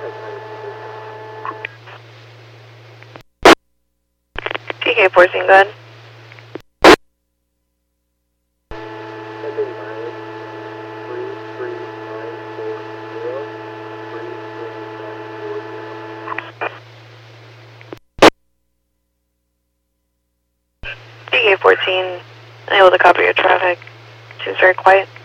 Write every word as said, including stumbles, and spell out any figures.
T K fourteen, go ahead. T K fourteen, unable to copy your traffic. Seems very quiet.